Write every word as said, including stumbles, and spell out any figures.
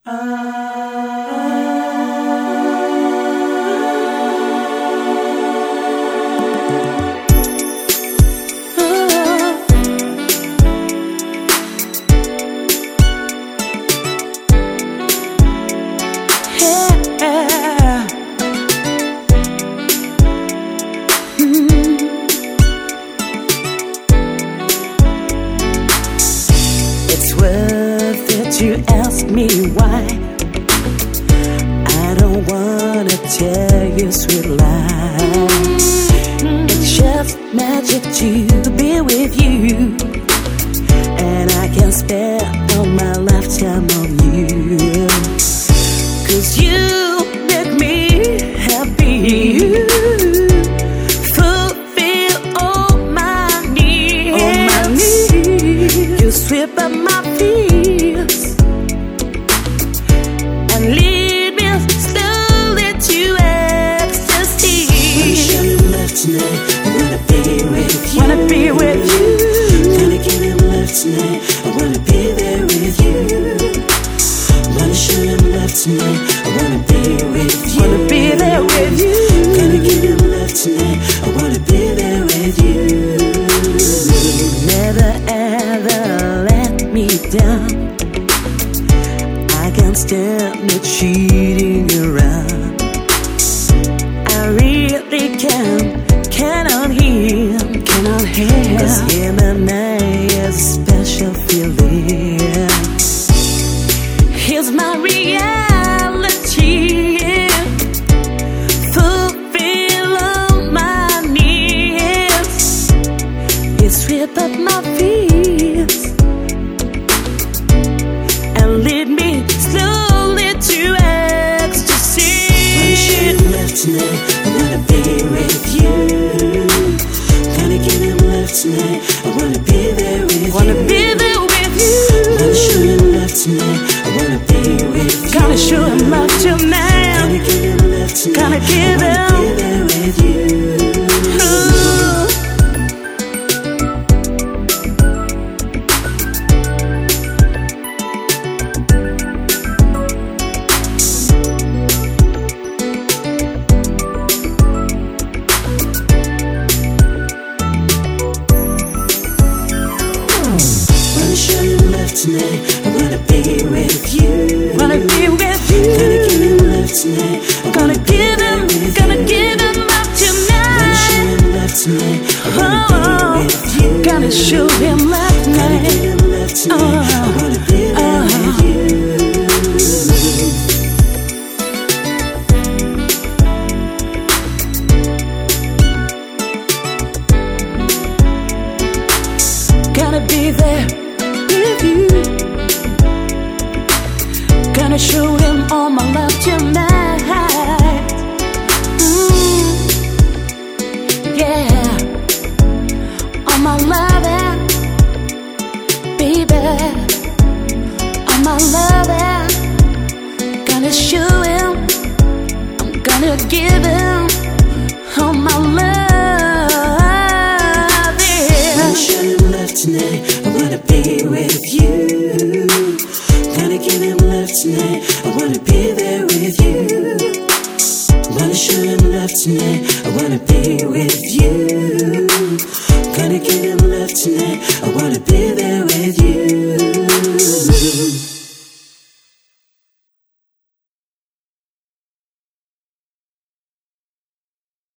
It's worth it to ask me why. I don't wanna tell you sweet lies. It's just magic to be with you, and I can spend all my lifetime on you. Cause you make me happy. Fulfill all my needs. All my needs. You sweep up my fears and lead me slowly to ecstasy. Wanna show you love tonight. I wanna be with you. Wanna be with you. Gonna give him love tonight. I wanna be there with you. Wanna show him love tonight. I wanna be with you. Wanna be there with you. Gonna give him love tonight. I wanna be there with you. Never ever let me down. I can't stand no cheating around. I really can, cannot hear, cannot hear. Cause him and I is a special feeling. Here's my reality. Fulfill all my needs. You sweep up my fears and lead me slowly to ecstasy. Wanna show you love tonight. I wanna be with you. Gonna give him love tonight. I wanna be there with Wanna you. be there with you. Wanna show him love tonight. I wanna be with you. Gotta show him love tonight. Gonna give him love tonight. Gotta give I wanna him. be there with you. Ooh. Wanna show you love tonight. I wanna be with you. Wanna be with Gonna give you. him love tonight. I Gonna wanna be give there him, with gonna you. give him love Wanna show tonight. him love tonight. I wanna be Oh, with you. gotta show him love Gonna give tonight. him love tonight. I wanna be there with you. Gotta be there with you. Gonna show him all my love tonight. Mm, yeah, all my loving, baby. All my loving. Gonna show him. I'm gonna give him all my love. Wanna show him love tonight. I wanna be with you. Gonna give him love tonight. I wanna be there with you. Wanna show him love tonight. I wanna be with you. Gonna give him love tonight. I wanna be there